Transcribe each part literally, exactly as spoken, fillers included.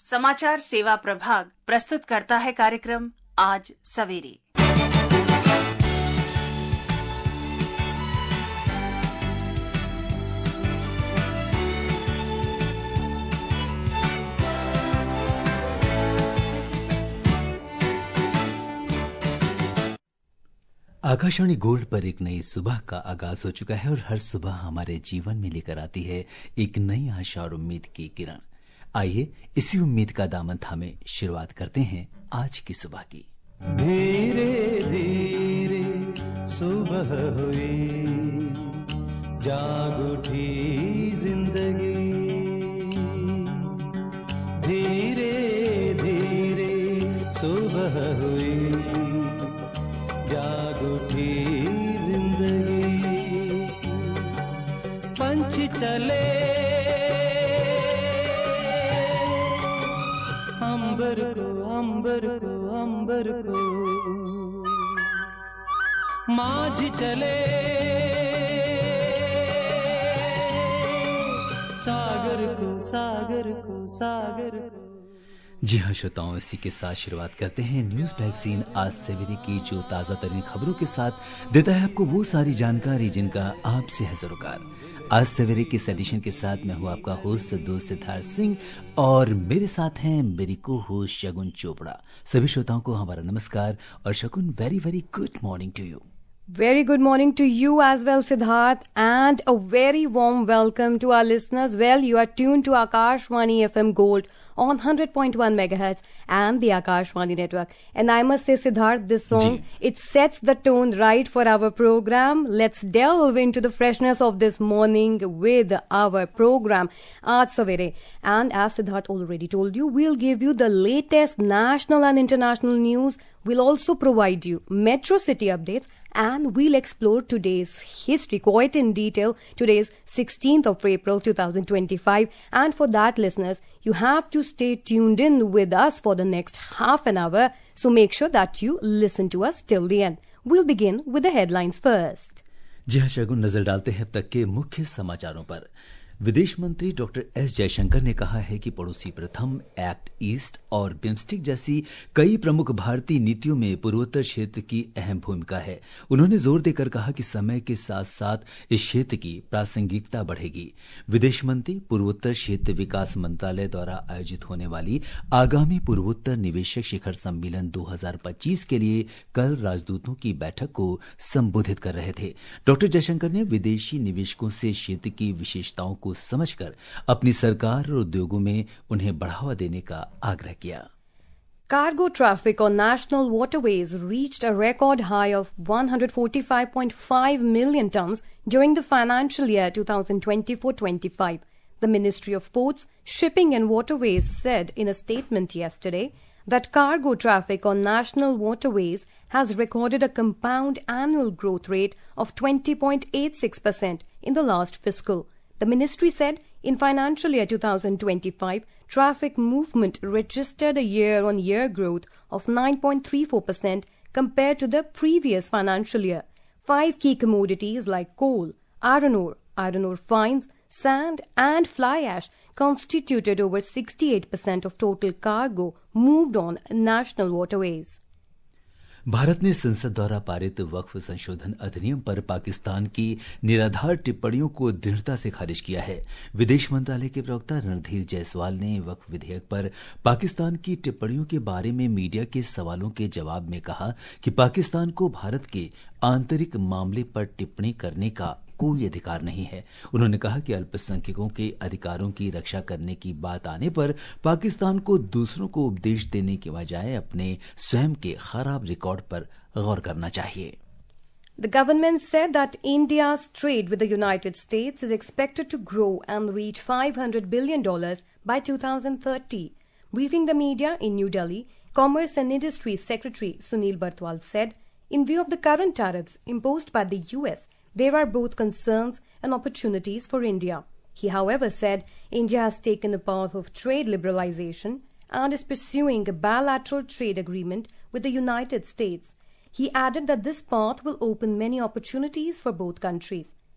समाचार सेवा प्रभाग प्रस्तुत करता है कार्यक्रम आज सवेरे। आकाशवाणी गोल्ड पर एक नई सुबह का आगाज हो चुका है और हर सुबह हमारे जीवन में लेकर आती है एक नई आशा और उम्मीद की किरण। आइए इसी उम्मीद का दामन थामे शुरुआत करते हैं आज की सुबह की। धीरे धीरे सुबह हुई, जाग उठी जिंदगी। धीरे धीरे सुबह हुई, जाग उठी जिंदगी। पंछी चले अंबर को अंबर को अंबर को, माझी चले सागर को सागर को सागर को। जी हाँ श्रोताओं, इसी के साथ शुरुआत करते हैं न्यूज मैगजीन आज सवेरे की, जो ताजा तरीन खबरों के साथ देता है आपको वो सारी जानकारी जिनका आपसे है सरोकार। आज सवेरे के इस एडिशन के साथ मैं हूँ आपका होस्ट दोस्त सिद्धार्थ सिंह और मेरे साथ हैं मेरी को होस्ट शगुन चोपड़ा। सभी श्रोताओं को हमारा नमस्कार और Shagun, very very good morning to you. Very good morning to you as well, Siddharth, and a very warm welcome to our listeners. Well, you are tuned to Akashvani F M Gold on one hundred point one megahertz and the Akashvani network. And I must say, Siddharth, this song, it sets the tone right for our program. Let's delve into the freshness of this morning with our program, Aaj Savere. And as Siddharth already told you, we'll give you the latest national and international news. We'll also provide you Metro City updates, and we'll explore today's history quite in detail. Today is sixteenth of April twenty twenty-five, and for that, listeners, you have to stay tuned in with us for the next half an hour, so make sure that you listen to us till the end. We'll begin with the headlines first. जी हाँ शगुन, नजर डालते हैं अब तक के मुख्य समाचारों पर। विदेश मंत्री डॉक्टर एस जयशंकर ने कहा है कि पड़ोसी प्रथम, एक्ट ईस्ट और बिम्स्टिक जैसी कई प्रमुख भारतीय नीतियों में पूर्वोत्तर क्षेत्र की अहम भूमिका है। उन्होंने जोर देकर कहा कि समय के साथ साथ इस क्षेत्र की प्रासंगिकता बढ़ेगी। विदेश मंत्री पूर्वोत्तर क्षेत्र विकास मंत्रालय द्वारा आयोजित होने वाली आगामी पूर्वोत्तर निवेशक शिखर सम्मेलन दो हज़ार पच्चीस के लिए कल राजदूतों की बैठक को संबोधित कर रहे थे। डॉक्टर जयशंकर ने विदेशी निवेशकों से क्षेत्र की विशेषताओं को समझकर अपनी सरकार और उद्योगों में उन्हें बढ़ावा देने का आग्रह किया। Cargo traffic on national waterways reached a record high of one hundred forty-five point five million tons during the financial year twenty twenty-four twenty-five. The Ministry of Ports, Shipping and Waterways said in a statement yesterday that cargo traffic on national waterways has recorded a compound annual growth rate of twenty point eight six percent in the last fiscal. The ministry said in financial year twenty twenty-five, traffic movement registered a year-on-year growth of nine point three four percent compared to the previous financial year. Five key commodities like coal, iron ore, iron ore fines, sand and fly ash constituted over sixty-eight percent of total cargo moved on national waterways. Bharat ने संसद द्वारा पारित वक्फ संशोधन अधिनियम पर पाकिस्तान की निराधार टिप्पणियों को दृढ़ता से खारिज किया है। विदेश मंत्रालय के प्रवक्ता रणधीर जायसवाल ने वक्फ विधेयक पर पाकिस्तान की टिप्पणियों के बारे में मीडिया के सवालों के जवाब में कहा कि पाकिस्तान को भारत के आंतरिक मामले पर टिप्पणी करने का कोई अधिकार नहीं है। उन्होंने कहा कि अल्पसंख्यकों के अधिकारों की रक्षा करने की बात आने पर पाकिस्तान को दूसरों को उपदेश देने के बजाय अपने स्वयं के खराब रिकॉर्ड पर गौर करना चाहिए। The government said that India's trade with the United States is expected to grow and reach five hundred billion dollars by twenty thirty. Briefing the media in New Delhi, Commerce and Industry Secretary Sunil Bartwal said, in view of the current tariffs imposed by the U S, there are both concerns and opportunities for India. He, however, said India has taken a path of trade liberalization and is pursuing a bilateral trade agreement with the United States. He added that this path will open many opportunities for both countries.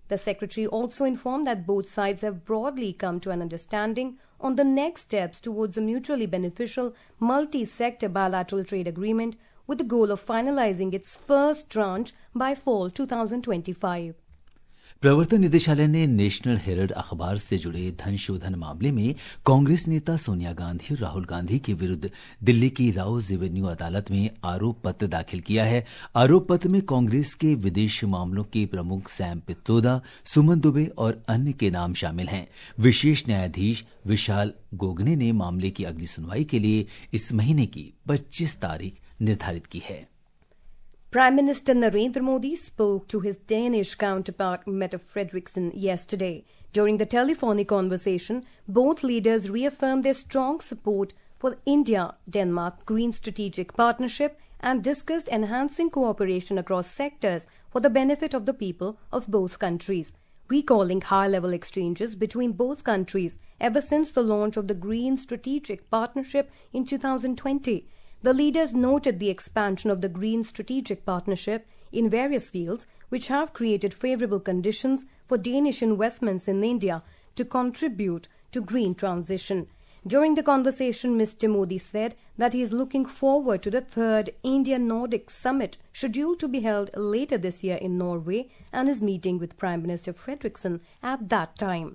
The secretary also informed that both sides have broadly come to an understanding on the next steps towards a mutually beneficial multi-sector bilateral trade agreement with the goal of finalizing its first tranche by fall twenty twenty-five. प्रवर्तन निदेशालय ने national Herald अखबार से जुड़े धन शोधन मामले में कांग्रेस नेता सोनिया गांधी और राहुल गांधी के विरुद्ध दिल्ली की राउज एवेन्यू अदालत में आरोप पत्र दाखिल किया है। आरोप पत्र में कांग्रेस के विदेश मामलों के प्रमुख सैम पित्रोदा, सुमन दुबे और अन्य के नाम शामिल हैं। विशेष न्यायाधीश विशाल गोगने ने मामले की अगली सुनवाई के लिए इस महीने की पच्चीस तारीख निर्धारित की है। Prime Minister Narendra Modi spoke to his Danish counterpart Mette Frederiksen yesterday. During the telephonic conversation, both leaders reaffirmed their strong support for the India-Denmark Green Strategic Partnership and discussed enhancing cooperation across sectors for the benefit of the people of both countries, recalling high-level exchanges between both countries ever since the launch of the Green Strategic Partnership in two thousand twenty. The leaders noted the expansion of the Green Strategic Partnership in various fields, which have created favorable conditions for Danish investments in India to contribute to green transition. During the conversation, Mister Modi said that he is looking forward to the third India-Nordic Summit scheduled to be held later this year in Norway and is meeting with Prime Minister Frederiksen at that time.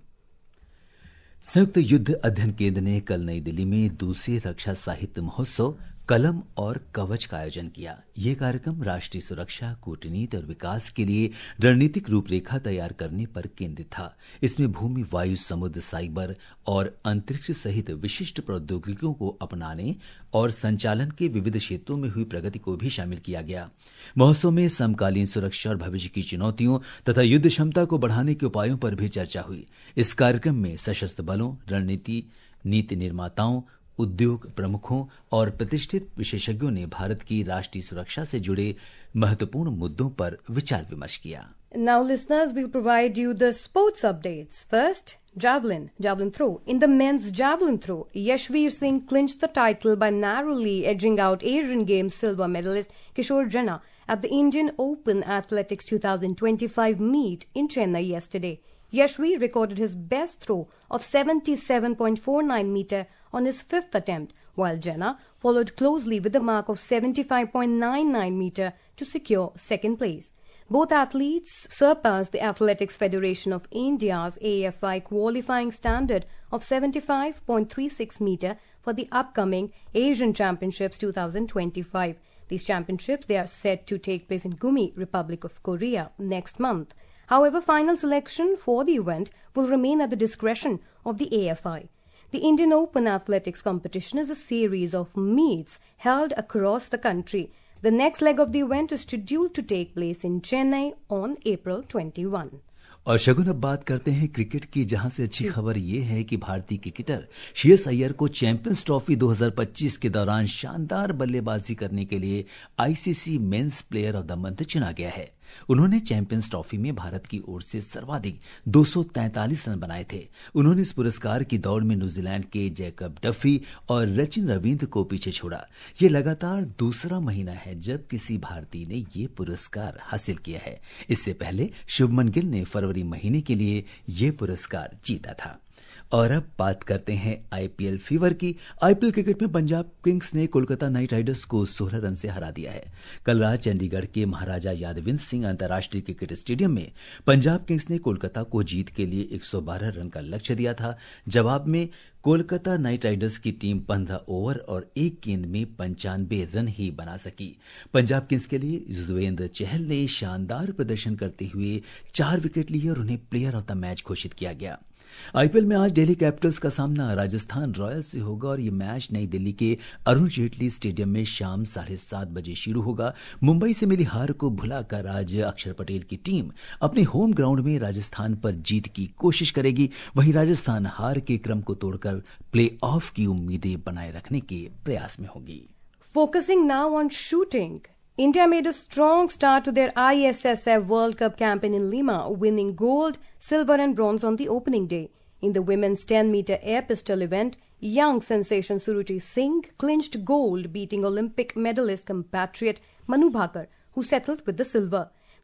संयुक्त युद्ध अध्ययन केंद्र ने कल नई दिल्ली में दूसरे रक्षा साहित्य महोत्सव कलम और कवच का आयोजन किया। ये कार्यक्रम राष्ट्रीय सुरक्षा, कूटनीति और विकास के लिए रणनीतिक रूपरेखा तैयार करने पर केंद्रित था। इसमें भूमि, वायु, समुद्र, साइबर और अंतरिक्ष सहित विशिष्ट प्रौद्योगिकियों को अपनाने और संचालन के विविध क्षेत्रों में हुई प्रगति को भी शामिल किया गया। महोत्सव में समकालीन सुरक्षा और भविष्य की चुनौतियों तथा युद्ध क्षमता को बढ़ाने के उपायों पर भी चर्चा हुई। इस कार्यक्रम में सशस्त्र बलों, रणनीति, नीति निर्माताओं, उद्योग प्रमुखों और प्रतिष्ठित विशेषज्ञों ने भारत की राष्ट्रीय सुरक्षा से जुड़े महत्वपूर्ण मुद्दों पर विचार विमर्श किया। Now listeners, we'll provide you the sports updates. First, javelin, javelin throw. In the men's javelin throw, Yashveer Singh clinched the title by narrowly edging out Asian Games silver medalist Kishore Jena at the Indian Open Athletics twenty twenty-five meet in Chennai yesterday. Yashveer recorded his best throw of seventy-seven point four nine meter on his fifth attempt, while Jena followed closely with a mark of seventy-five point nine nine meter to secure second place. Both athletes surpassed the Athletics Federation of India's A F I qualifying standard of seventy-five point three six meter for the upcoming Asian Championships twenty twenty-five. These championships, they are set to take place in Gumi, Republic of Korea, next month. However, final selection for the event will remain at the discretion of the A F I. The Indian Open Athletics competition is a series of meets held across the country. The next leg of the event is scheduled to take place in Chennai on April twenty-first. और शगुन, अब बात करते हैं cricket की, जहां से अच्छी खबर ये है कि भारतीय क्रिकेटर श्रेयस अय्यर को चैंपियंस ट्रॉफी दो हज़ार पच्चीस के दौरान शानदार बल्लेबाजी करने के लिए ICC men's player of the month चुना गया है। उन्होंने चैंपियंस ट्रॉफी में भारत की ओर से सर्वाधिक दो सौ तैंतालीस रन बनाए थे। उन्होंने इस पुरस्कार की दौड़ में न्यूजीलैंड के जैकब डफी और रचिन रविंद्र को पीछे छोड़ा। ये लगातार दूसरा महीना है जब किसी भारतीय ने ये पुरस्कार हासिल किया है। इससे पहले शुभमन गिल ने फरवरी महीने के लिए ये पुरस्कार जीता था। और अब बात करते हैं आईपीएल फीवर की। आईपीएल क्रिकेट में पंजाब किंग्स ने कोलकाता नाइट राइडर्स को सोलह रन से हरा दिया है। कल रात चंडीगढ़ के महाराजा यादविंद्र सिंह अंतर्राष्ट्रीय क्रिकेट स्टेडियम में पंजाब किंग्स ने कोलकाता को जीत के लिए एक सौ बारह रन का लक्ष्य दिया था। जवाब में कोलकाता नाइट राइडर्स की टीम पंद्रह ओवर और एक गेंद में पंचानवे रन ही बना सकी। पंजाब किंग्स के लिए युजवेंद्र चहल ने शानदार प्रदर्शन करते हुए चार विकेट लिए और उन्हें प्लेयर ऑफ द मैच घोषित किया गया। आईपीएल में आज दिल्ली कैपिटल्स का सामना राजस्थान रॉयल्स से होगा और ये मैच नई दिल्ली के अरुण जेटली स्टेडियम में शाम साढ़े सात बजे शुरू होगा। मुंबई से मिली हार को भुलाकर आज अक्षर पटेल की टीम अपने होम ग्राउंड में राजस्थान पर जीत की कोशिश करेगी। वहीं राजस्थान हार के क्रम को तोड़कर प्ले ऑफ की उम्मीदें बनाए रखने के प्रयास में होगी। Focusing now on shooting. India made a strong start to their I S S F World Cup campaign in Lima, winning gold, silver and bronze on the opening day. In the women's ten meter air pistol event, young sensation Suruchi Singh clinched gold, beating Olympic medalist compatriot Manu Bhakar, who settled with the silver.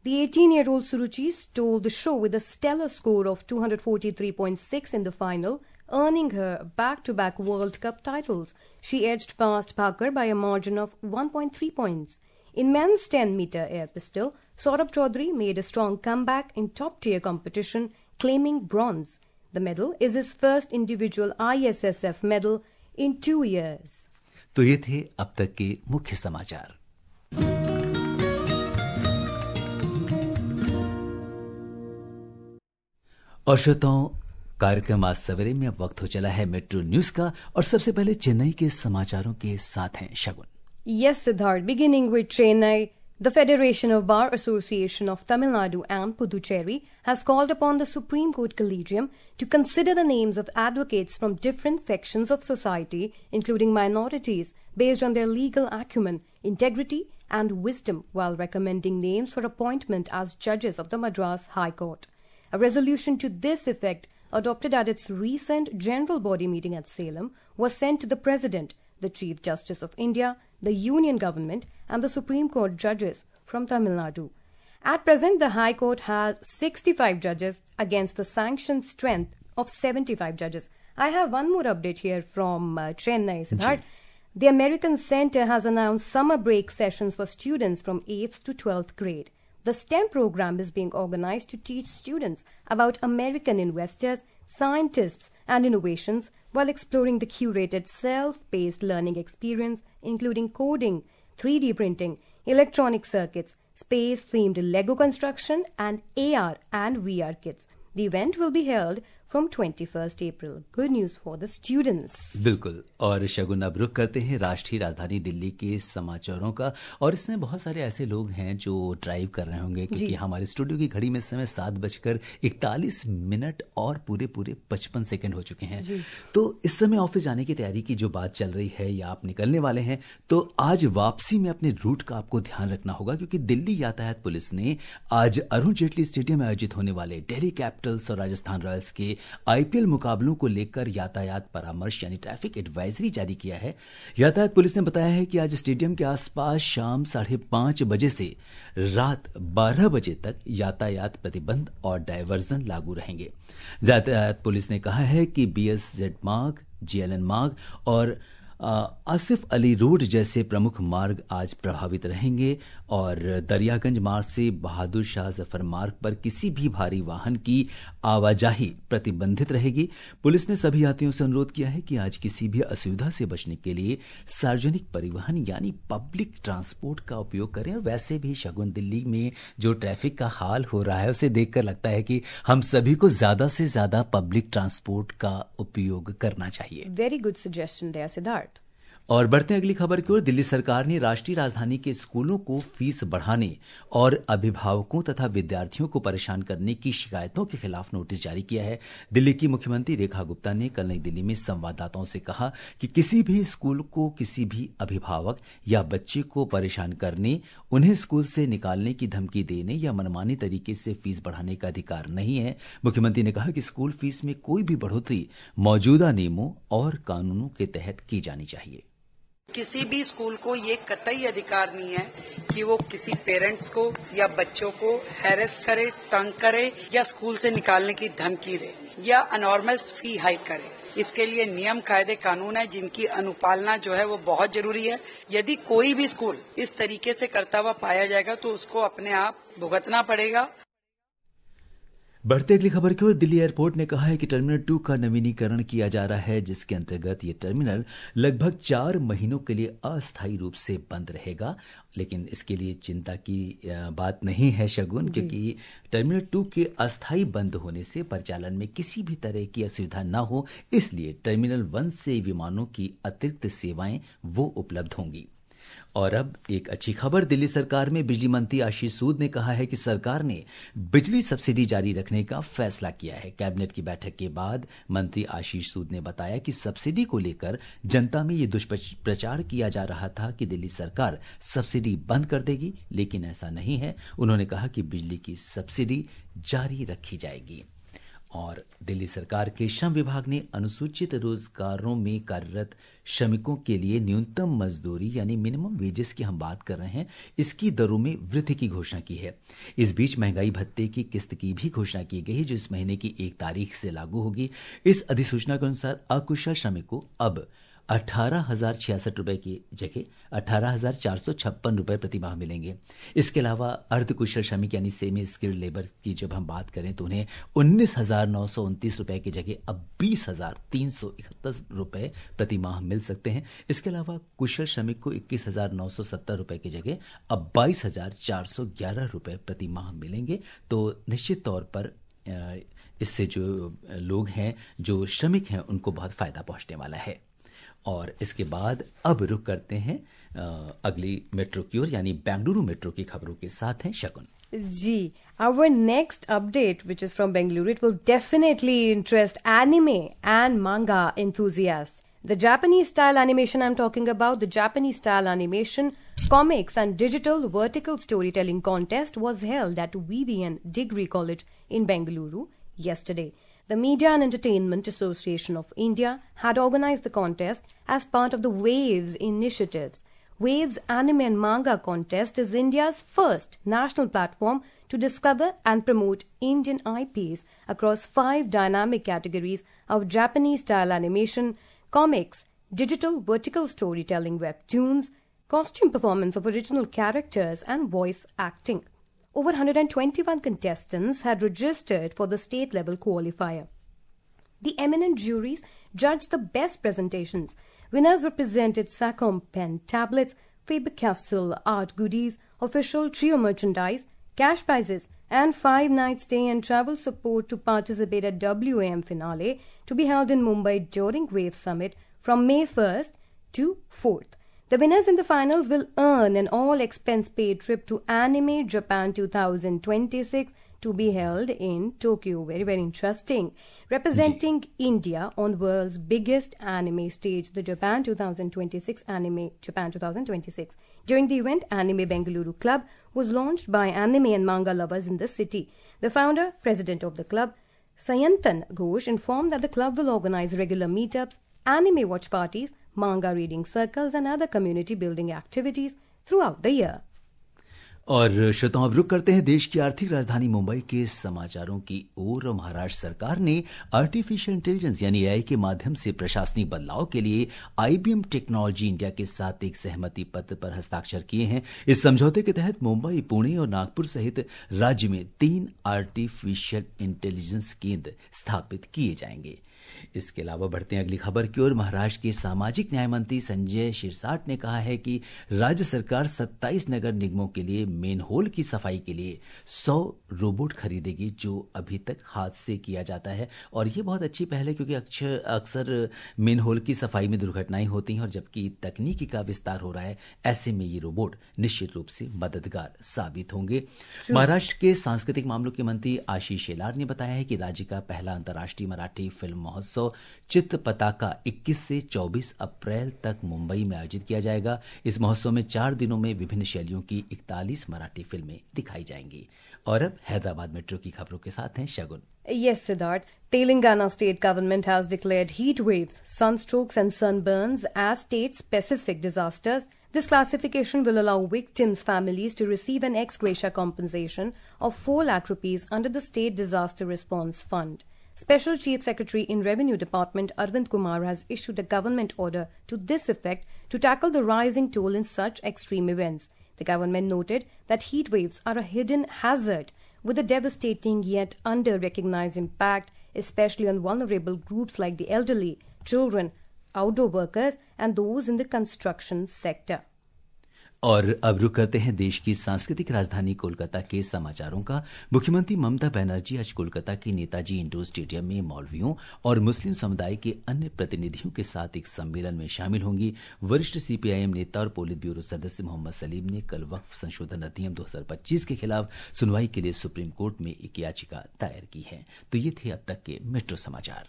The eighteen-year-old Suruchi stole the show with a stellar score of two hundred forty-three point six in the final, earning her back-to-back World Cup titles. She edged past Bhakkar by a margin of one point three points. In men's ten-meter air pistol, Saurabh Chaudhary made a strong comeback in top-tier competition, claiming bronze. The medal is his first individual I S S F medal in two years. तो ये थे अब तक के मुख्य समाचार। और श्रोताओं, कार्यक्रम आज सवेरे में अब वक्त हो चला है मेट्रो न्यूज का, और सबसे पहले चेन्नई के समाचारों के साथ हैं शगुन। Yes, Siddharth. Beginning with Chennai, the Federation of Bar Association of Tamil Nadu and Puducherry has called upon the Supreme Court Collegium to consider the names of advocates from different sections of society, including minorities, based on their legal acumen, integrity, and wisdom, while recommending names for appointment as judges of the Madras High Court. A resolution to this effect, adopted at its recent general body meeting at Salem, was sent to the President, the Chief Justice of India, the Union Government, and the Supreme Court judges from Tamil Nadu. At present, the High Court has sixty-five judges against the sanctioned strength of seventy-five judges. I have one more update here from uh, Chennai, Siddharth. The American Center has announced summer break sessions for students from eighth to twelfth grade. The STEM program is being organized to teach students about American investors, scientists, and innovations while exploring the curated self-paced learning experience, including coding, three D printing, electronic circuits, space-themed Lego construction, and A R and V R kits. The event will be held from twenty-first April. Good news for the students. बिल्कुल। और शगुन, अब रुख करते हैं राष्ट्रीय राजधानी दिल्ली के समाचारों का, और इसमें बहुत सारे ऐसे लोग हैं जो ड्राइव कर रहे होंगे, क्योंकि हमारे स्टूडियो की घड़ी में इस समय सात बजकर इकतालीस मिनट और पूरे पूरे पचपन सेकंड हो चुके हैं। तो इस समय ऑफिस जाने की तैयारी की जो बात चल रही है, या आप निकलने वाले हैं, तो आज वापसी में अपने रूट का आपको ध्यान रखना होगा, क्योंकि दिल्ली यातायात पुलिस ने आज अरुण जेटली स्टेडियम में आयोजित होने वाले दिल्ली कैपिटल्स और राजस्थान रॉयल्स के आईपीएल मुकाबलों को लेकर यातायात परामर्श यानी ट्रैफिक एडवाइजरी जारी किया है। यातायात पुलिस ने बताया है कि आज स्टेडियम के आसपास शाम साढ़े पांच बजे से रात बारह बजे तक यातायात प्रतिबंध और डायवर्जन लागू रहेंगे। यातायात पुलिस ने कहा है कि बीएसजेड मार्ग, जीएलएन मार्ग और आसिफ अली रोड जैसे प्रमुख मार्ग आज प्रभावित रहेंगे, और दरियागंज मार्ग से बहादुर शाह जफर मार्ग पर किसी भी भारी वाहन की आवाजाही प्रतिबंधित रहेगी। पुलिस ने सभी यात्रियों से अनुरोध किया है कि आज किसी भी असुविधा से बचने के लिए सार्वजनिक परिवहन यानी पब्लिक ट्रांसपोर्ट का उपयोग करें। और वैसे भी शगुन, दिल्ली में जो ट्रैफिक का हाल हो रहा है उसे देखकर लगता है कि हम सभी को ज्यादा से ज्यादा पब्लिक ट्रांसपोर्ट का उपयोग करना चाहिए। Very good suggestion there, Siddharth. और बढ़ते अगली खबर की ओर। दिल्ली सरकार ने राष्ट्रीय राजधानी के स्कूलों को फीस बढ़ाने और अभिभावकों तथा विद्यार्थियों को परेशान करने की शिकायतों के खिलाफ नोटिस जारी किया है। दिल्ली की मुख्यमंत्री रेखा गुप्ता ने कल नई दिल्ली में संवाददाताओं से कहा कि किसी भी स्कूल को किसी भी अभिभावक या बच्चे को परेशान करने, उन्हें स्कूल से निकालने की धमकी देने या मनमानी तरीके से फीस बढ़ाने का अधिकार नहीं है। मुख्यमंत्री ने कहा कि स्कूल फीस में कोई भी बढ़ोतरी मौजूदा नियमों और कानूनों के तहत की जानी चाहिए। किसी भी स्कूल को ये कतई अधिकार नहीं है कि वो किसी पेरेंट्स को या बच्चों को हैरेस करे, तंग करे या स्कूल से निकालने की धमकी दे या अनॉर्मल फी हाइक करे। इसके लिए नियम, कायदे, कानून है जिनकी अनुपालना जो है वो बहुत जरूरी है। यदि कोई भी स्कूल इस तरीके से करता हुआ पाया जाएगा तो उसको अपने आप भुगतना पड़ेगा। बढ़ते अगली खबर की ओर। दिल्ली एयरपोर्ट ने कहा है कि टर्मिनल टू का नवीनीकरण किया जा रहा है, जिसके अंतर्गत ये टर्मिनल लगभग चार महीनों के लिए अस्थायी रूप से बंद रहेगा। लेकिन इसके लिए चिंता की बात नहीं है शगुन, क्योंकि टर्मिनल टू के अस्थायी बंद होने से परिचालन में किसी भी तरह की असुविधा न हो, इसलिए टर्मिनल वन से विमानों की अतिरिक्त सेवाएं वो उपलब्ध होंगी। और अब एक अच्छी खबर। दिल्ली सरकार में बिजली मंत्री आशीष सूद ने कहा है कि सरकार ने बिजली सब्सिडी जारी रखने का फैसला किया है। कैबिनेट की बैठक के बाद मंत्री आशीष सूद ने बताया कि सब्सिडी को लेकर जनता में ये दुष्प्रचार किया जा रहा था कि दिल्ली सरकार सब्सिडी बंद कर देगी, लेकिन ऐसा नहीं है। उन्होंने कहा कि बिजली की सब्सिडी जारी रखी जाएगी। और दिल्ली सरकार के श्रम विभाग ने अनुसूचित रोजगारों में कार्यरत श्रमिकों के लिए न्यूनतम मजदूरी यानी मिनिमम वेजेस की हम बात कर रहे हैं, इसकी दरों में वृद्धि की घोषणा की है। इस बीच महंगाई भत्ते की किस्त की भी घोषणा की गई है, जो इस महीने की एक तारीख से लागू होगी। इस अधिसूचना के अनुसार अकुशल श्रमिक को अब अठारह हजार छियासठ रुपए की जगह अठारह हजार चार सौ छप्पन रुपए प्रति माह मिलेंगे। इसके अलावा अर्धकुशल श्रमिक यानी सेमी स्किल्ड लेबर की जब हम बात करें तो उन्हें उन्नीस हजार नौ सौ उनतीस रुपए की जगह अब बीस हजार तीन सौ इकहत्तर रुपए प्रति माह मिल सकते हैं। इसके अलावा कुशल श्रमिक को इक्कीस हजार नौ सौ सत्तर रुपए की जगह अब बाईस हजार चार सौ ग्यारह रुपए प्रति माह मिलेंगे। तो निश्चित तौर पर इससे जो लोग हैं, जो श्रमिक हैं, उनको बहुत फायदा पहुंचने वाला है। और इसके बाद अब रुक करते हैं अगली मेट्रो की ओर, यानी बेंगलुरु मेट्रो की खबरों के साथ हैं शकुन जी। Our next update, which is from Bengaluru, it will definitely interest anime and manga enthusiasts. The Japanese style animation I'm talking about, the Japanese style animation, comics and digital vertical storytelling contest was held at Vivian Degree College in Bengaluru yesterday. The Media and Entertainment Association of India had organized the contest as part of the WAVES initiatives. WAVES Anime and Manga Contest is India's first national platform to discover and promote Indian I Ps across five dynamic categories of Japanese-style animation, comics, digital vertical storytelling, webtoons, costume performance of original characters, and voice acting. Over one hundred twenty-one contestants had registered for the state-level qualifier. The eminent juries judged the best presentations. Winners were presented Sacom pen tablets, Faber-Castell art goodies, official trio merchandise, cash prizes, and five-night stay and travel support to participate at W A M finale to be held in Mumbai during WAVE Summit from May first to fourth. The winners in the finals will earn an all-expense-paid trip to Anime Japan twenty twenty-six to be held in Tokyo. Very, very interesting. Representing India on world's biggest anime stage, the Japan twenty twenty-six Anime Japan twenty twenty-six. During the event, Anime Bengaluru Club was launched by anime and manga lovers in the city. The founder, president of the club, Sayantan Ghosh, informed that the club will organize regular meetups, anime watch parties, manga reading circles and other community building activities throughout the year. और श्रोताओं, अब रुक करते हैं देश की आर्थिक राजधानी मुंबई के समाचारों की ओर। महाराष्ट्र सरकार ने आर्टिफिशियल इंटेलिजेंस यानी एआई के माध्यम से प्रशासनिक बदलाव के लिए आईबीएम टेक्नोलॉजी इंडिया के साथ एक सहमति पत्र पर हस्ताक्षर किए हैं। इस समझौते के तहत मुंबई, पुणे और नागपुर सहित राज्य में तीन आर्टिफिशियल इंटेलिजेंस केंद्र स्थापित किए जाएंगे। इसके अलावा बढ़ते हैं अगली खबर की ओर। महाराष्ट्र के सामाजिक न्याय मंत्री संजय शिरसाट ने कहा है कि राज्य सरकार सत्ताईस नगर निगमों के लिए मेनहोल की सफाई के लिए सौ रोबोट खरीदेगी, जो अभी तक हाथ से किया जाता है। और ये बहुत अच्छी पहल है, क्योंकि अक्सर मेनहोल की सफाई में दुर्घटनाएं होती हैं, और जबकि तकनीकी का विस्तार हो रहा है, ऐसे में ये रोबोट निश्चित रूप से मददगार साबित होंगे। महाराष्ट्र के सांस्कृतिक मामलों के मंत्री आशीष शेलार ने बताया है कि राज्य का पहला अंतर्राष्ट्रीय मराठी फिल्म महोत्सव चित्र पताका इक्कीस से चौबीस अप्रैल तक मुंबई में आयोजित किया जाएगा। इस महोत्सव में चार दिनों में विभिन्न शैलियों की इकतालीस मराठी फिल्में दिखाई जाएंगी। और अब हैदराबाद मेट्रो की खबरों के साथ हैं शगुन। Yes, Siddharth. Telangana state government has declared heat waves, sunstrokes and sunburns as state-specific disasters. This classification will allow victims' families to receive an ex gratia compensation of four lakh rupees under the State Disaster Response Fund. Special Chief Secretary in Revenue Department Arvind Kumar has issued a government order to this effect to tackle the rising toll in such extreme events. The government noted that heat waves are a hidden hazard with a devastating yet under-recognized impact, especially on vulnerable groups like the elderly, children, outdoor workers and those in the construction sector. और अब रुक करते हैं देश की सांस्कृतिक राजधानी कोलकाता के समाचारों का। मुख्यमंत्री ममता बनर्जी आज कोलकाता के नेताजी इंडोर स्टेडियम में मौलवियों और मुस्लिम समुदाय के अन्य प्रतिनिधियों के साथ एक सम्मेलन में शामिल होंगी। वरिष्ठ सीपीआईएम नेता और पोलित ब्यूरो सदस्य मोहम्मद सलीम ने कल वक्फ संशोधन अधिनियम दो हजार पच्चीस के खिलाफ सुनवाई के लिए सुप्रीम कोर्ट में एक याचिका दायर की है। तो ये थे अब तक के मेट्रो समाचार।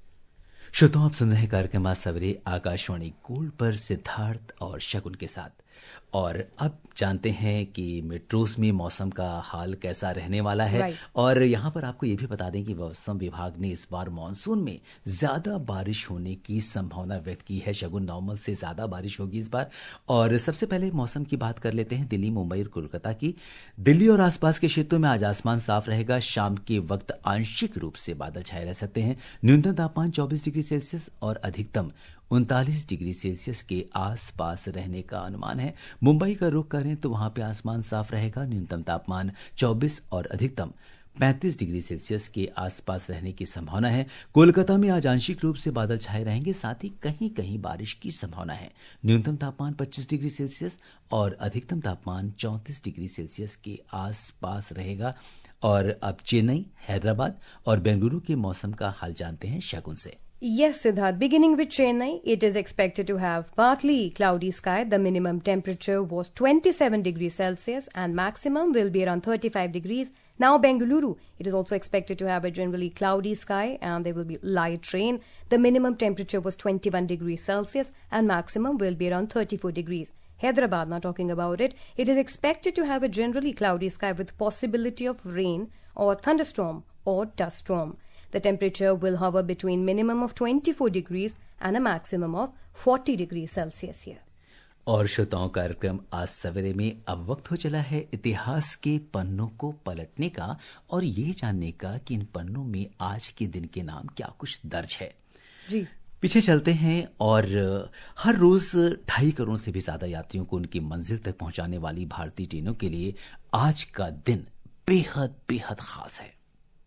श्रोताओं, आप सुन रहे कार्यक्रम आज सवेरे आकाशवाणी गोल्ड पर सिद्धार्थ और शकुन के साथ। और अब जानते हैं कि मेट्रोस में मौसम का हाल कैसा रहने वाला है। Right. और यहाँ पर आपको ये भी बता दें कि मौसम विभाग ने इस बार मानसून में ज़्यादा बारिश होने की संभावना व्यक्त की है। शगुन नॉर्मल से ज़्यादा बारिश होगी इस बार। और सबसे पहले मौसम की बात कर लेते हैं दिल्ली, मुंबई और कोलकाता की। दिल्ली और आसपास के क्षेत्रों में आज आसमान साफ रहेगा। शाम के वक्त आंशिक रूप से बादल छाए रह सकते हैं। न्यूनतम तापमान चौबीस डिग्री सेल्सियस और अधिकतम उनतालीस डिग्री सेल्सियस के आसपास रहने का अनुमान है। मुंबई का रुख करें तो वहां पे आसमान साफ रहेगा। न्यूनतम तापमान चौबीस और अधिकतम पैंतीस डिग्री सेल्सियस के आसपास रहने की संभावना है। कोलकाता में आज आंशिक रूप से बादल छाए रहेंगे, साथ ही कहीं कहीं बारिश की संभावना है। न्यूनतम तापमान पच्चीस डिग्री सेल्सियस और अधिकतम तापमान चौंतीस डिग्री सेल्सियस के आसपास रहेगा। और अब चेन्नई, हैदराबाद और बेंगलुरु के मौसम का हाल जानते हैं शगुन से। Yes, Siddharth. Beginning with Chennai, it is expected to have partly cloudy sky. The minimum temperature was twenty-seven degrees Celsius and maximum will be around thirty-five degrees. Now, Bengaluru, it is also expected to have a generally cloudy sky and there will be light rain. The minimum temperature was twenty-one degrees Celsius and maximum will be around thirty-four degrees. Hyderabad, now talking about it, it is expected to have a generally cloudy sky with possibility of rain or thunderstorm or dust storm. The temperature will hover between minimum of twenty-four degrees and a maximum of forty degrees Celsius here. और श्रोताओं, कार्यक्रम आज सवेरे में अब वक्त हो चला है इतिहास के पन्नों को पलटने का और ये जानने का कि इन पन्नों में आज के दिन के नाम क्या कुछ दर्ज है। जी पीछे चलते हैं और हर रोज ढाई करोड़ से भी ज्यादा यात्रियों को उनकी मंजिल तक पहुंचाने वाली भारतीय ट्रेनों के लिए आज का दिन बेहद बेहद खास है।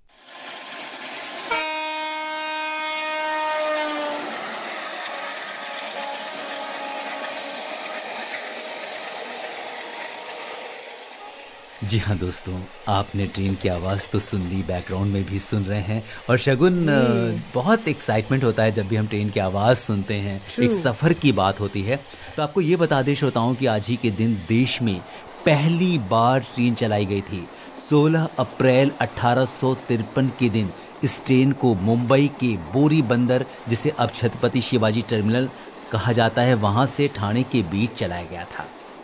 जी हाँ दोस्तों, आपने ट्रेन की आवाज़ तो सुन ली, बैकग्राउंड में भी सुन रहे हैं। और शगुन, बहुत एक्साइटमेंट होता है जब भी हम ट्रेन की आवाज़ सुनते हैं। True. एक सफ़र की बात होती है। तो आपको ये बता दें श्रोताओं कि आज ही के दिन देश में पहली बार ट्रेन चलाई गई थी। सोलह अप्रैल अठारह सौ तिरपन के दिन इस ट्रेन को मुंबई के बोरी बंदर, जिसे अब छत्रपति शिवाजी टर्मिनल कहा जाता है, वहां से ठाणे के बीच चलाया गया था।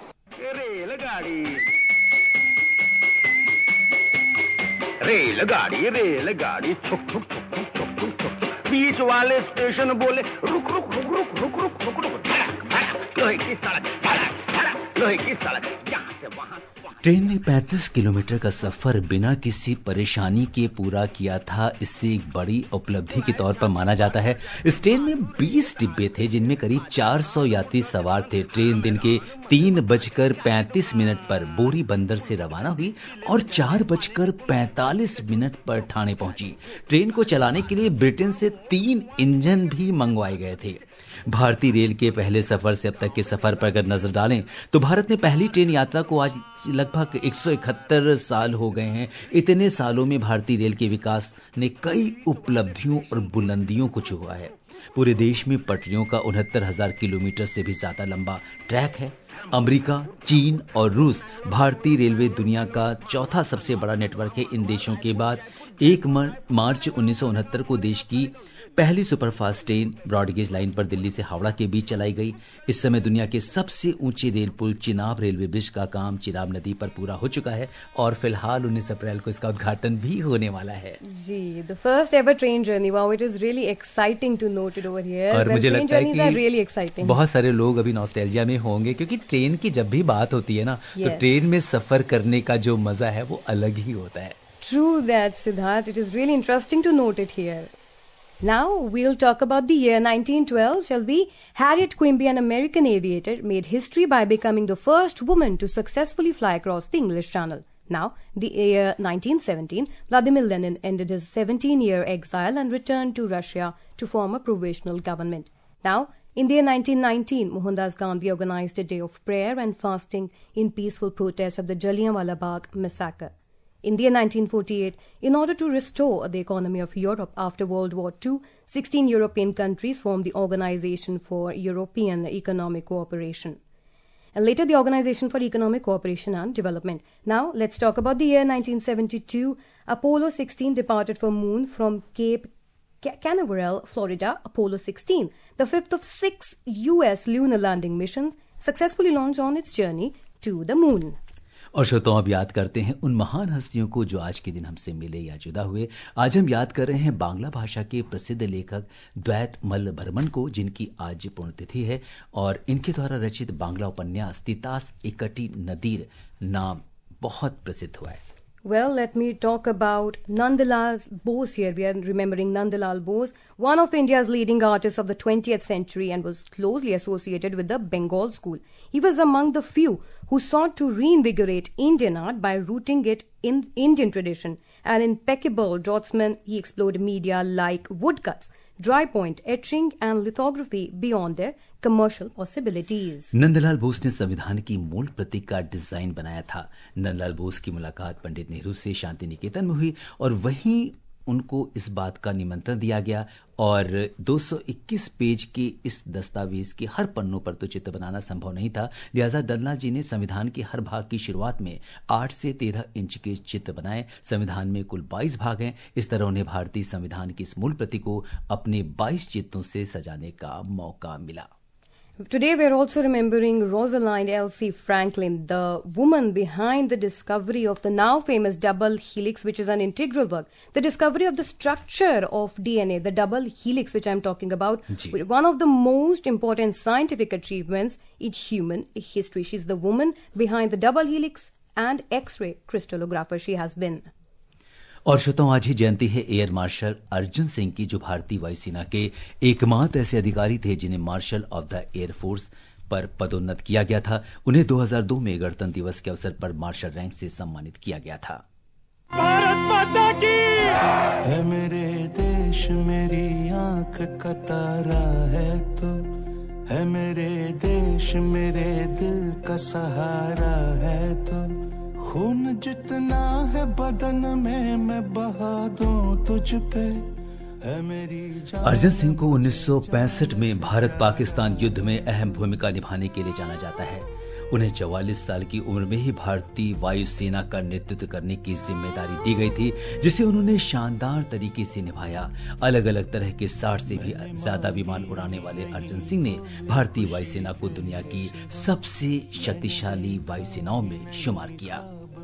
रेलगाड़ी रेलगाड़ी छुक छुक छुक छुक छुक छुक छुक, बीच वाले स्टेशन बोले रुक रुक रुक रुक रुक रुक रुक रुक, धड़क धड़क, लोहे की सड़क, धड़क धड़क, लोहे की सड़क, यहाँ से वहाँ। ट्रेन ने पैंतीस किलोमीटर का सफर बिना किसी परेशानी के पूरा किया था। इससे एक बड़ी उपलब्धि के तौर पर माना जाता है। इस ट्रेन में बीस डिब्बे थे जिनमें करीब चार सौ यात्री सवार थे। ट्रेन दिन के तीन बजकर पैंतीस मिनट पर बोरी बंदर से रवाना हुई और चार बजकर पैंतालीस मिनट पर ठाणे पहुंची। ट्रेन को चलाने के लिए ब्रिटेन से तीन इंजन भी मंगवाए गए थे। भारतीय रेल के पहले सफर से अब तक के सफर पर अगर नजर डालें तो भारत में पहली ट्रेन यात्रा को आज लगभग एक सौ इकहत्तर साल हो गए हैं। इतने सालों में भारतीय रेल के विकास ने कई उपलब्धियों और बुलंदियों को छुआ है। पूरे देश में पटरियों का उनहत्तर हजार किलोमीटर से भी ज्यादा लंबा ट्रैक है। अमेरिका, चीन और रूस भारतीय रेलवे दुनिया का चौथा सबसे बड़ा नेटवर्क है। इन देशों के बाद एक मार्च उन्नीस सौ उनहत्तर को देश की पहली सुपरफास्ट ट्रेन ब्रॉडगेज लाइन पर दिल्ली से हावड़ा के बीच चलाई गई। इस समय दुनिया के सबसे ऊंचे रेल पुल चिनाब रेलवे ब्रिज का काम चिनाब नदी पर पूरा हो चुका है और फिलहाल उन्नीस अप्रैल को इसका उद्घाटन भी होने वाला है। जी, the first ever train journey, wow, it is really exciting to note it over here. और मुझे लगता है कि really exciting. बहुत सारे लोग अभी नॉस्टैल्जिया में होंगे क्योंकि ट्रेन की जब भी बात होती है ना, yes. तो ट्रेन में सफर करने का जो मजा है वो अलग ही होता है। True that, Siddharth. It is really interesting to note it here. Now we'll talk about the year nineteen twelve, shall we? Harriet Quimby, an American aviator, made history by becoming the first woman to successfully fly across the English Channel. Now, the year nineteen seventeen, Vladimir Lenin ended his seventeen-year exile and returned to Russia to form a provisional government. Now, in the year nineteen nineteen, Mohandas Gandhi organized a day of prayer and fasting in peaceful protest of the Jallianwala Bagh massacre. In the year nineteen forty-eight, in order to restore the economy of Europe after World War Two, sixteen European countries formed the Organization for European Economic Cooperation. And later the Organization for Economic Cooperation and Development. Now, let's talk about the year nineteen seventy-two. Apollo sixteen departed for Moon from Cape Canaveral, Florida. Apollo sixteen, the fifth of six U S lunar landing missions, successfully launched on its journey to the moon. और श्रोताओं, अब याद करते हैं उन महान हस्तियों को जो आज के दिन हमसे मिले या जुदा हुए। आज हम याद कर रहे हैं बांग्ला भाषा के प्रसिद्ध लेखक द्वैत मल्लबर्मन को, जिनकी आज पुण्यतिथि है, और इनके द्वारा रचित बांग्ला उपन्यास तितास एकटी नदीर नाम बहुत प्रसिद्ध हुआ है। Well, let me talk about Nandalal Bose here. We are remembering Nandalal Bose, one of India's leading artists of the twentieth century and was closely associated with the Bengal school. He was among the few who sought to reinvigorate Indian art by rooting it in Indian tradition. An impeccable draftsman, he explored media like woodcuts, dry point, etching and lithography beyond their commercial possibilities. Nandlal Bose ने संविधान की मूल प्रति का design बनाया था। नंदलाल बोस की मुलाकात पंडित नेहरू से शांति निकेतन में हुई और वहीं उनको इस बात का निमंत्रण दिया गया और दो सौ इक्कीस पेज के इस दस्तावेज के हर पन्नों पर तो चित्र बनाना संभव नहीं था। लिहाजा नंदलाल जी ने संविधान के हर भाग की शुरुआत में आठ से तेरह इंच के चित्र बनाए। संविधान में कुल बाईस भाग हैं। इस तरह उन्हें भारतीय संविधान की इस मूल प्रति को अपने बाईस चित्रों से सजाने का मौका मिला। Today we are also remembering Rosalind Elsie Franklin, the woman behind the discovery of the now famous double helix, which is an integral work. The discovery of the structure of D N A, the double helix which I am talking about, one of the most important scientific achievements in human history. She is the woman behind the double helix and X-ray crystallographer she has been. और श्रोताओं, आज ही जयंती है air marshal Arjun Singh की, जो भारतीय वायुसेना के एकमात्र ऐसे अधिकारी थे जिन्हें marshal of the air force पर पदोन्नत किया गया था। उन्हें दो हज़ार दो में गणतंत्र दिवस के अवसर पर मार्शल रैंक से सम्मानित किया गया था। भारत माता की है मेरे देश, मेरी आंख का तारा है तो, है मेरे देश, मेरे दिल का सहारा है तो, खून जितना है बदन में मैं बहा दूं तुझ पे, है मेरी जान। अर्जन सिंह को उन्नीस सौ पैंसठ में भारत पाकिस्तान युद्ध में अहम भूमिका निभाने के लिए जाना जाता है। उन्हें चौवालीस साल की उम्र में ही भारतीय वायुसेना का नेतृत्व करने की जिम्मेदारी दी गई थी, जिसे उन्होंने शानदार तरीके से निभाया। अलग अलग तरह के साठ से भी ज्यादा विमान उड़ाने वाले अर्जन सिंह ने भारतीय वायुसेना को दुनिया की सबसे शक्तिशाली वायुसेनाओं में शुमार किया।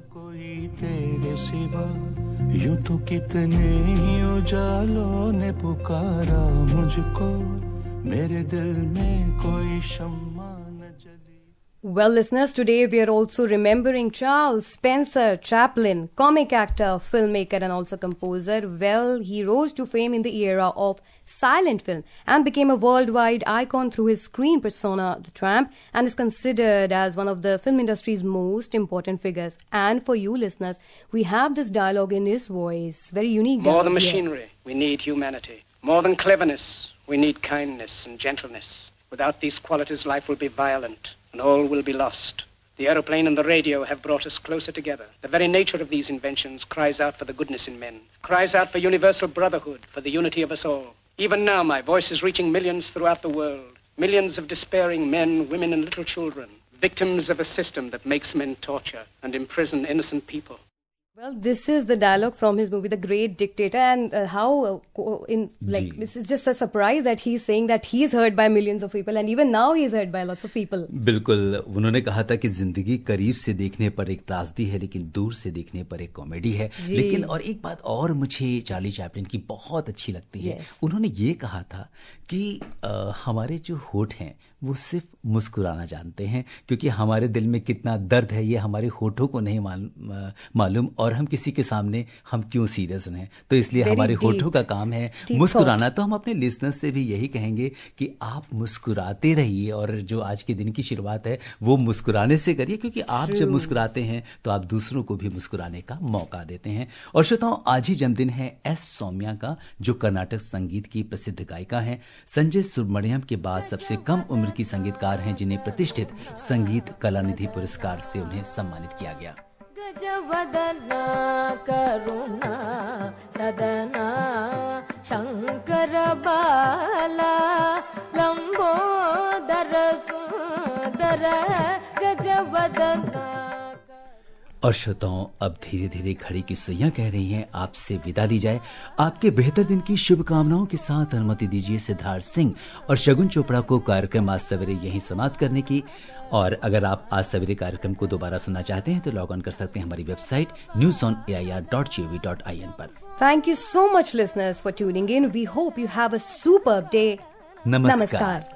कोई तेरे सिवा यूं तो कितने ही उजालों ने पुकारा मुझको, मेरे दिल में कोई शम्मा न जली। Well, listeners, today we are also remembering Charles Spencer Chaplin, comic actor, filmmaker and also composer. Well, he rose to fame in the era of silent film and became a worldwide icon through his screen persona, The Tramp, and is considered as one of the film industry's most important figures. And for you listeners, we have this dialogue in his voice, very unique dialogue. More than machinery, we need humanity. More than cleverness, we need kindness and gentleness. Without these qualities, life will be violent and all will be lost. The aeroplane and the radio have brought us closer together. The very nature of these inventions cries out for the goodness in men, cries out for universal brotherhood, for the unity of us all. Even now, my voice is reaching millions throughout the world, millions of despairing men, women, and little children, victims of a system that makes men torture and imprison innocent people. Well, this is the dialogue from his movie, The Great Dictator, and uh, how uh, in like this is just a surprise that he's saying that he is heard by millions of people, and even now he is heard by lots of people. बिल्कुल, उन्होंने कहा था कि जिंदगी करीब से देखने पर एक त्रासदी है, लेकिन दूर से देखने पर एक कॉमेडी है। लेकिन और एक बात और मुझे चार्ली चैपलिन की बहुत अच्छी लगती है। yes. उन्होंने ये कहा था कि आ, हमारे जो होठ हैं वो सिर्फ मुस्कुराना जानते हैं, क्योंकि हमारे दिल में कितना दर्द है ये हमारे होठों को नहीं मालूम, और हम किसी के सामने हम क्यों सीरियस हैं, तो इसलिए Very हमारे होठों का काम है मुस्कुराना। तो हम अपने लिसनर्स से भी यही कहेंगे कि आप मुस्कुराते रहिए, और जो आज के दिन की शुरुआत है वो मुस्कुराने से करिए, क्योंकि आप True. जब मुस्कुराते हैं तो आप दूसरों को भी मुस्कुराने का मौका देते हैं। और श्रोताओं, आज ही जन्मदिन है एस सौम्या का, जो कर्नाटक संगीत की प्रसिद्ध गायिका हैं। संजय सुब्रमण्यम के बाद सबसे कम उम्र की संगीतकार हैं जिन्हें प्रतिष्ठित संगीत कलानिधि पुरस्कार से उन्हें सम्मानित किया गया। गजवदना करुणा सदना शंकर बाला लंबोदर सुंदर गजवदना। और श्रोताओं, अब धीरे धीरे घड़ी की सुइयां कह रही हैं आपसे विदा ली जाए। आपके बेहतर दिन की शुभकामनाओं के साथ अनुमति दीजिए सिद्धार्थ सिंह और शगुन चोपड़ा को कार्यक्रम आज सवेरे यहीं समाप्त करने की। और अगर आप आज सवेरे कार्यक्रम को दोबारा सुनना चाहते हैं तो लॉग ऑन कर सकते हैं हमारी website news on A I R dot G O V dot I N पर। Thank you so much listeners for tuning in. We hope you have a superb day. नमस्कार, नमस्कार।